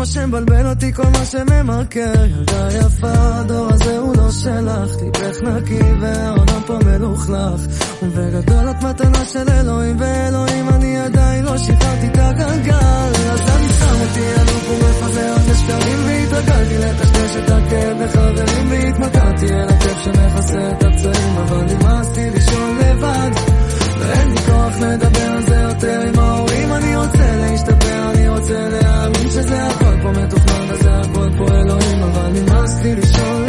מה שמבלבל אותי, כל מה שממרקר. ילדה יפה, הדור הזה הוא לא שלך, טיפך נקי והעולם פה מלוכלך, ובגדול את מתנה של אלוהים, ואלוהים אני עדיין לא שחררתי את הגלגל. אז אני שם אותי אלוף ומפזר על שקרים, והתרגלתי לטשטש את הכאב לחברים, והתמכרתי אל הכיף שמכסה את הפצעים, אבל נמאסתי לישון לבד, ואין לי כוח לדבר על זה יותר עם ההורים. אני רוצה להשתפר, אני רוצה להאמין שזה הכל פה מתוכנן וזה הכל פה אלוהים, אבל נמאס לי לישון